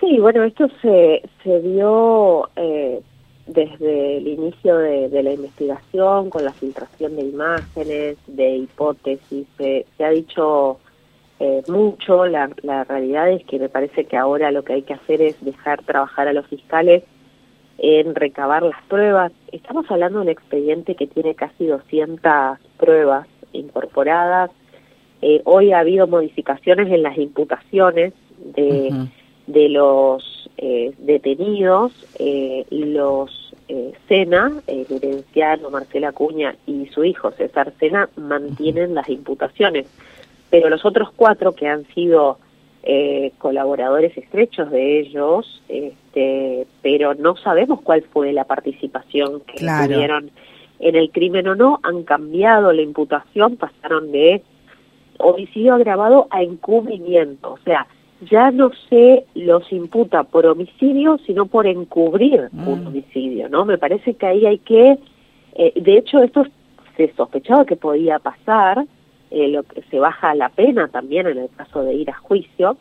Sí, bueno, esto se dio desde el inicio de la investigación, con la filtración de imágenes, de hipótesis. Se ha dicho mucho. La realidad es que me parece que ahora lo que hay que hacer es dejar trabajar a los fiscales en recabar las pruebas. Estamos hablando de un expediente que tiene casi 200 pruebas incorporadas. Hoy ha habido modificaciones en las imputaciones de los detenidos. Los Sena, el herenciano Marcela Acuña y su hijo César Sena mantienen las imputaciones, pero los otros 4 que han sido colaboradores estrechos de ellos, pero no sabemos cuál fue la participación que tuvieron en el crimen o no. Han cambiado la imputación, pasaron de homicidio agravado a encubrimiento, o sea, ya no se los imputa por homicidio, sino por encubrir un homicidio, ¿no? Me parece que ahí hay que, de hecho esto se sospechaba que podía pasar, lo que se baja la pena también en el caso de ir a juicio,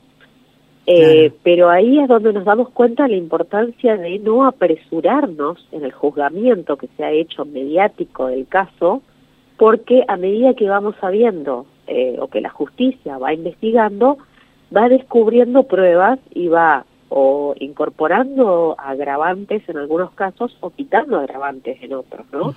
pero ahí es donde nos damos cuenta de la importancia de no apresurarnos en el juzgamiento que se ha hecho mediático del caso, porque a medida que vamos sabiendo o que la justicia va investigando, va descubriendo pruebas y va o incorporando agravantes en algunos casos o quitando agravantes en otros, ¿no?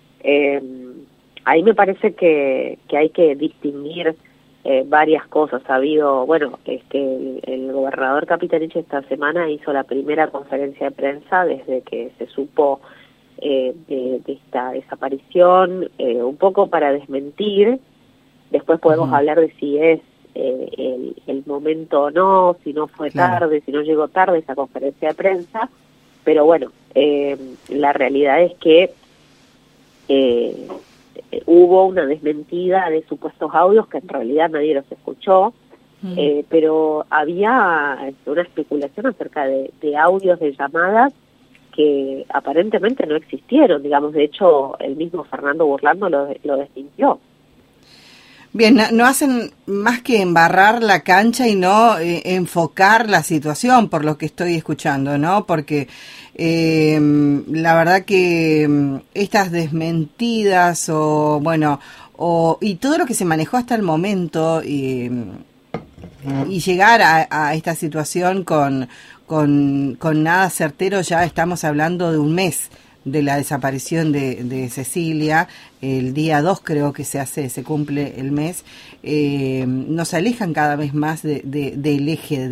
Ahí me parece que hay que distinguir varias cosas. Ha habido, bueno, el gobernador Capitanich esta semana hizo la primera conferencia de prensa desde que se supo de esta desaparición, un poco para desmentir. Después podemos hablar de si es el momento o no, si no fue tarde, si no llegó tarde esa conferencia de prensa, pero bueno, la realidad es que hubo una desmentida de supuestos audios que en realidad nadie los escuchó, pero había una especulación acerca de audios de llamadas que aparentemente no existieron, digamos. De hecho el mismo Fernando Burlando lo desmintió. Bien, no hacen más que embarrar la cancha y no enfocar la situación, por lo que estoy escuchando, ¿no? Porque la verdad que estas desmentidas y todo lo que se manejó hasta el momento y llegar a esta situación con nada certero, ya estamos hablando de un mes de la desaparición de Cecilia. El día 2 creo que se cumple el mes. Nos alejan cada vez más del eje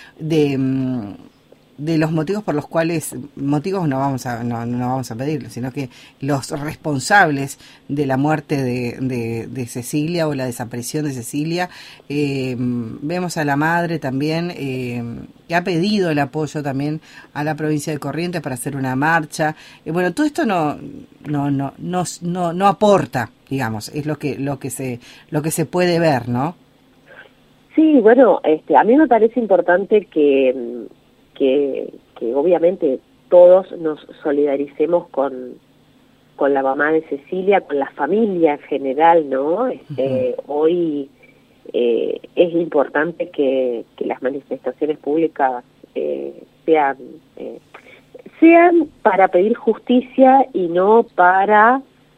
de los motivos por los cuales, motivos no vamos a pedirlo, sino que los responsables de la muerte de Cecilia o la desaparición de Cecilia. Vemos a la madre también, que ha pedido el apoyo también a la provincia de Corrientes para hacer una marcha. Bueno, todo esto no aporta, digamos, es lo que se puede ver, ¿no? Sí, bueno, a mí me parece importante que obviamente todos nos solidaricemos con la mamá de Cecilia, con la familia en general, ¿no? Hoy es importante que las manifestaciones públicas sean para pedir justicia y no para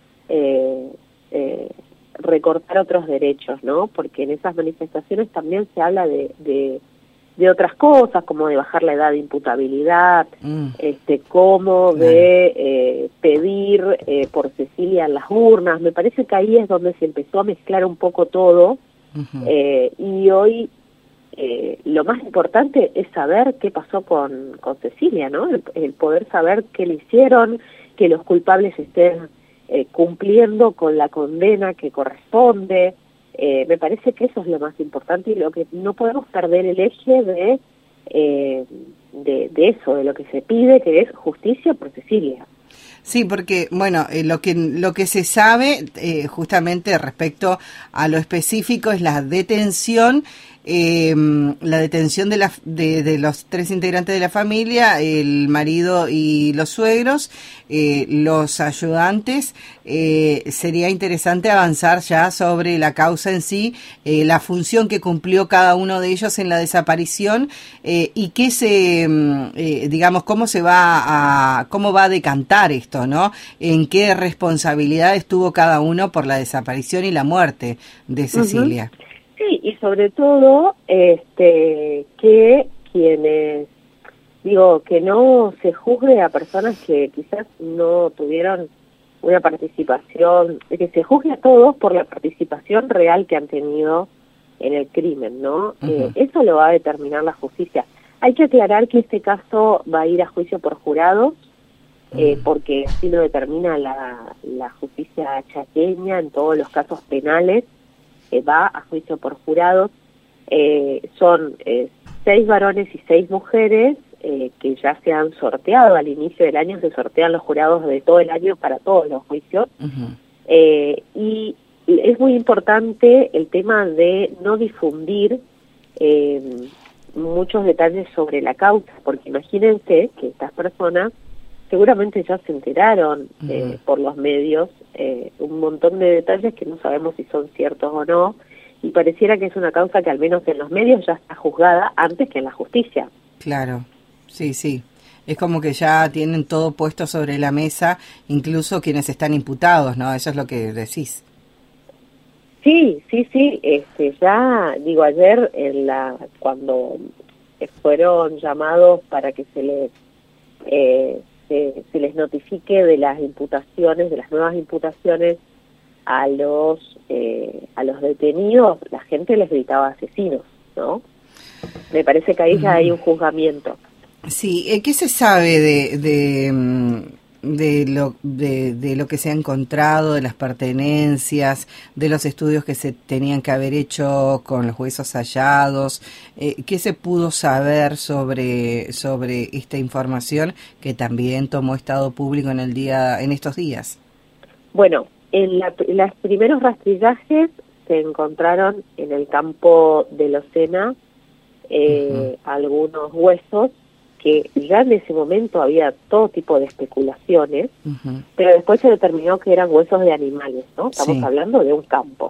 recortar otros derechos, ¿no? Porque en esas manifestaciones también se habla de otras cosas, como de bajar la edad de imputabilidad, como de pedir por Cecilia en las urnas. Me parece que ahí es donde se empezó a mezclar un poco todo, y hoy lo más importante es saber qué pasó con Cecilia, ¿no? El poder saber qué le hicieron, que los culpables estén cumpliendo con la condena que corresponde. Me parece que eso es lo más importante y lo que no podemos perder el eje de eso, de lo que se pide, que es justicia por Cecilia. Sí, porque, bueno, lo que se sabe justamente respecto a lo específico es la detención la detención de los 3 integrantes de la familia, el marido y los suegros, los ayudantes. Sería interesante avanzar ya sobre la causa en sí, la función que cumplió cada uno de ellos en la desaparición, y qué digamos, cómo va a decantar esto, ¿no? En qué responsabilidades tuvo cada uno por la desaparición y la muerte de Cecilia. Sí, y sobre todo, que quienes, que no se juzgue a personas que quizás no tuvieron una participación, que se juzgue a todos por la participación real que han tenido en el crimen, ¿no? Eso lo va a determinar la justicia. Hay que aclarar que este caso va a ir a juicio por jurados, porque así lo determina la justicia chaqueña en todos los casos penales, va a juicio por jurados. Son 6 varones y 6 mujeres que ya se han sorteado. Al inicio del año se sortean los jurados de todo el año para todos los juicios. Y es muy importante el tema de no difundir muchos detalles sobre la causa, porque imagínense que estas personas seguramente ya se enteraron por los medios un montón de detalles que no sabemos si son ciertos o no, y pareciera que es una causa que al menos en los medios ya está juzgada antes que en la justicia. Claro, sí. Es como que ya tienen todo puesto sobre la mesa, incluso quienes están imputados, ¿no? Eso es lo que decís. Sí, ya ayer cuando fueron llamados para que se les notifique de las imputaciones, de las nuevas imputaciones a los detenidos, la gente les gritaba asesinos, ¿no? Me parece que ahí ya hay un juzgamiento. Sí, ¿qué se sabe de lo que se ha encontrado, de las pertenencias, de los estudios que se tenían que haber hecho con los huesos hallados? ¿Qué se pudo saber sobre esta información que también tomó estado público en estos días? Bueno, en los primeros rastrillajes se encontraron en el campo de Locena algunos huesos, que ya en ese momento había todo tipo de especulaciones, pero después se determinó que eran huesos de animales, ¿no? Estamos hablando de un campo.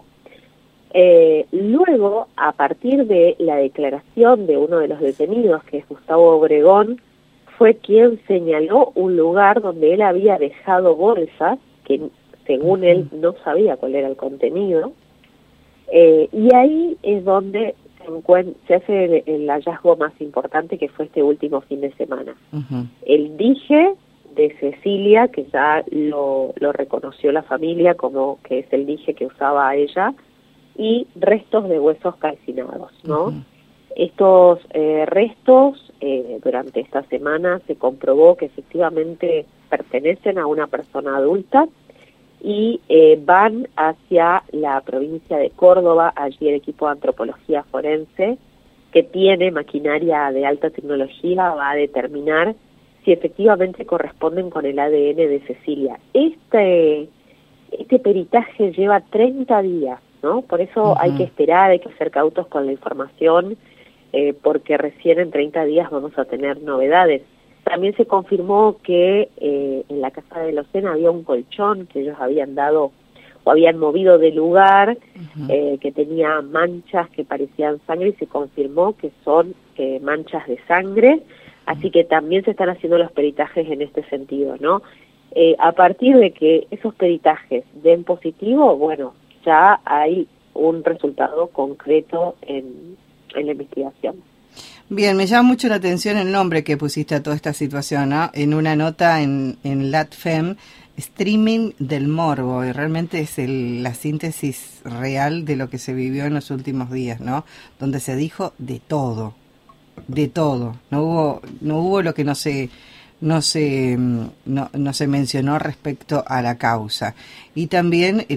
Luego, a partir de la declaración de uno de los detenidos, que es Gustavo Obregón, fue quien señaló un lugar donde él había dejado bolsas, que según él no sabía cuál era el contenido, y ahí es donde se hace el hallazgo más importante, que fue este último fin de semana. El dije de Cecilia, que ya lo reconoció la familia como que es el dije que usaba ella, y restos de huesos calcinados, ¿no? Estos restos, durante esta semana se comprobó que efectivamente pertenecen a una persona adulta, y van hacia la provincia de Córdoba. Allí el equipo de antropología forense, que tiene maquinaria de alta tecnología, va a determinar si efectivamente corresponden con el ADN de Cecilia. Este peritaje lleva 30 días, ¿no? Por eso hay que esperar, hay que ser cautos con la información, porque recién en 30 días vamos a tener novedades. También se confirmó que en la casa de Locena había un colchón que ellos habían dado o habían movido de lugar, que tenía manchas que parecían sangre, y se confirmó que son manchas de sangre, así que también se están haciendo los peritajes en este sentido, ¿no? A partir de que esos peritajes den positivo, bueno, ya hay un resultado concreto en la investigación. Bien, me llama mucho la atención el nombre que pusiste a toda esta situación, ¿no? En una nota en LatFem, streaming del morbo, y realmente es la síntesis real de lo que se vivió en los últimos días, ¿no? Donde se dijo de todo, no hubo lo que no se no se mencionó respecto a la causa. Y también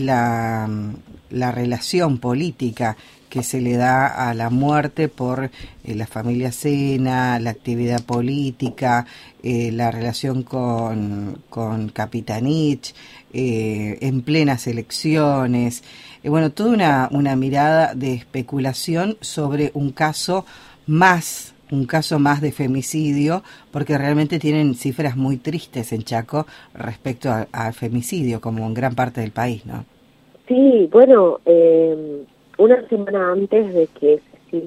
la relación política que se le da a la muerte por la familia Sena, la actividad política, la relación con Capitanich, en plenas elecciones. Bueno, toda una mirada de especulación sobre un caso más de femicidio, porque realmente tienen cifras muy tristes en Chaco respecto al femicidio, como en gran parte del país, ¿no? Sí, bueno, una semana antes de que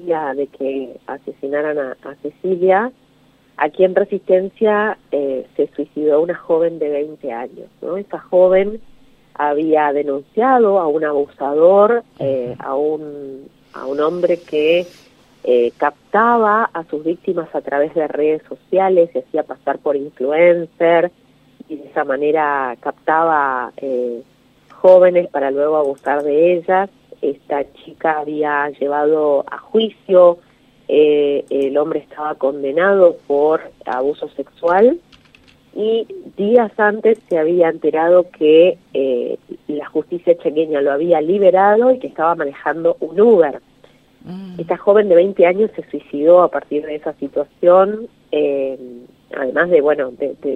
asesinaran a Cecilia, aquí en Resistencia se suicidó una joven de 20 años, ¿no? Esa joven había denunciado a un abusador, a un hombre que captaba a sus víctimas a través de redes sociales, se hacía pasar por influencer y de esa manera captaba jóvenes para luego abusar de ellas. Esta chica había llevado a juicio, el hombre estaba condenado por abuso sexual y días antes se había enterado que la justicia chaqueña lo había liberado y que estaba manejando un Uber. Esta joven de 20 años se suicidó a partir de esa situación, además de, bueno, de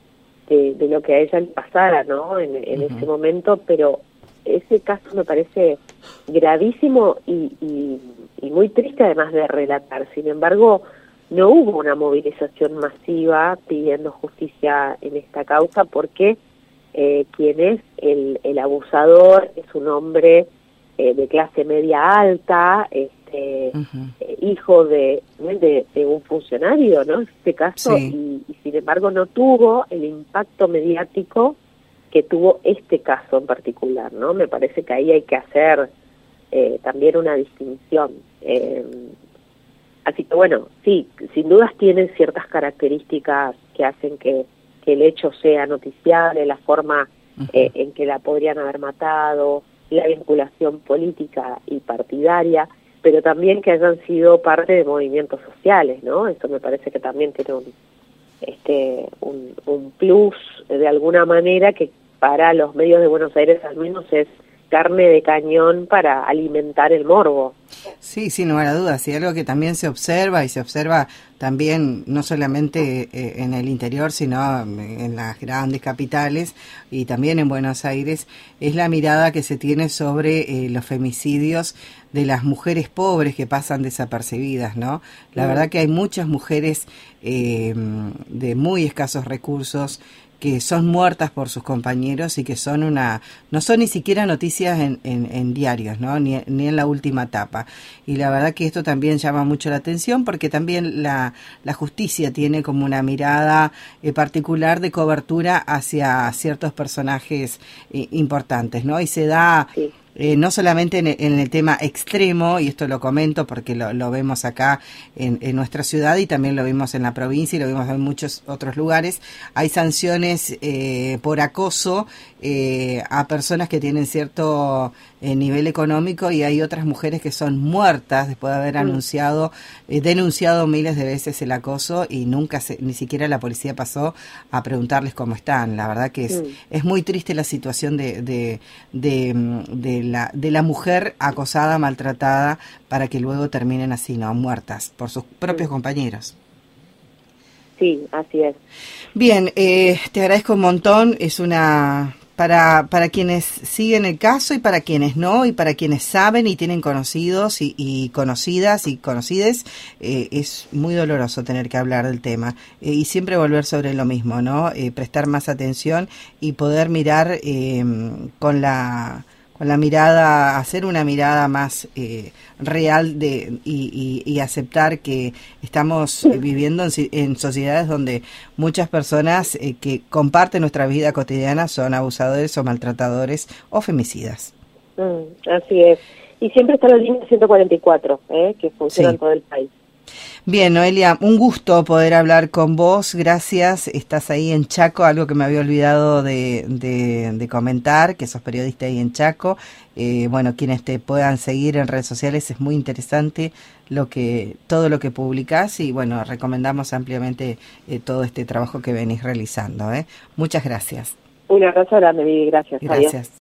lo que a ella le pasara, ¿no? En ese momento, pero ese caso me parece gravísimo y muy triste además de relatar. Sin embargo, no hubo una movilización masiva pidiendo justicia en esta causa porque quien es el abusador es un hombre de clase media alta, hijo de un funcionario, ¿no? En este caso, sí. y sin embargo no tuvo el impacto mediático que tuvo este caso en particular, ¿no? Me parece que ahí hay que hacer también una distinción. Así que bueno, sí, sin dudas tienen ciertas características que hacen que el hecho sea noticiable, la forma en que la podrían haber matado, la vinculación política y partidaria, pero también que hayan sido parte de movimientos sociales, ¿no? Eso me parece que también tiene un plus de alguna manera que para los medios de Buenos Aires al menos es carne de cañón para alimentar el morbo. Sí, sin lugar a dudas, y algo que también se observa, y se observa también no solamente en el interior, sino en las grandes capitales y también en Buenos Aires, es la mirada que se tiene sobre los femicidios de las mujeres pobres que pasan desapercibidas, ¿no? La verdad que hay muchas mujeres de muy escasos recursos que son muertas por sus compañeros y que son no son ni siquiera noticias en diarios, ¿no? Ni en la última etapa. Y la verdad que esto también llama mucho la atención porque también la justicia tiene como una mirada particular de cobertura hacia ciertos personajes importantes, ¿no? Y se da... Sí. No solamente en el tema extremo, y esto lo comento porque lo vemos acá en nuestra ciudad y también lo vimos en la provincia y lo vimos en muchos otros lugares, hay sanciones por acoso a personas que tienen cierto nivel económico y hay otras mujeres que son muertas después de haber denunciado miles de veces el acoso y nunca ni siquiera la policía pasó a preguntarles cómo están. La verdad que es muy triste la situación de la mujer acosada, maltratada, para que luego terminen así, ¿no? Muertas por sus propios compañeros. Sí, así es. Bien, te agradezco un montón. Es para quienes siguen el caso y para quienes no, y para quienes saben y tienen conocidos y conocidas y conocides, es muy doloroso tener que hablar del tema y siempre volver sobre lo mismo, ¿no? Prestar más atención y poder mirar con la mirada, hacer una mirada más real y aceptar que estamos viviendo en sociedades donde muchas personas que comparten nuestra vida cotidiana son abusadores o maltratadores o femicidas. Así es. Y siempre está la línea 144, que funciona en todo el país. Bien, Noelia, un gusto poder hablar con vos, gracias. Estás ahí en Chaco, algo que me había olvidado de comentar, que sos periodista ahí en Chaco. Bueno, quienes te puedan seguir en redes sociales, es muy interesante todo lo que publicás y bueno, recomendamos ampliamente todo este trabajo que venís realizando. Muchas gracias. Un abrazo grande, Vivi, gracias. Adiós. Gracias.